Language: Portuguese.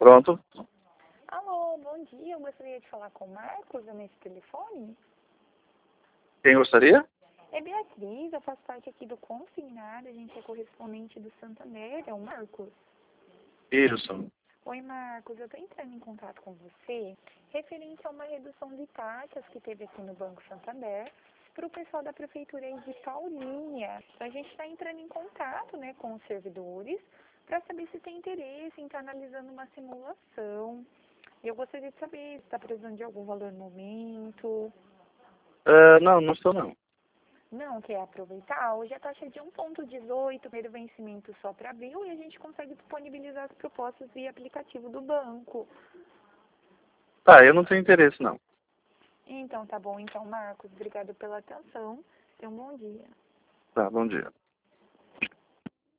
Pronto. Alô, bom dia. Eu gostaria de falar com o Marcos nesse telefone. Quem gostaria? É Beatriz, eu faço parte aqui do Consignado, a gente é correspondente do Santander, é o Marcos. Isso. Oi, Marcos, eu estou entrando em contato com você referente a uma redução de taxas que teve aqui no Banco Santander para o pessoal da Prefeitura aí de Paulínia. Então, a gente está entrando em contato, né, com os servidores para saber se tem interesse em estar analisando uma simulação. Eu gostaria de saber se está precisando de algum valor no momento. Não estou não. Não quer aproveitar? Hoje a taxa é de 1,18, primeiro vencimento só para abril, e a gente consegue disponibilizar as propostas via aplicativo do banco. Tá, eu não tenho interesse não. Então, tá bom. Então, Marcos, obrigado pela atenção. Tenha um bom dia. Tá, bom dia.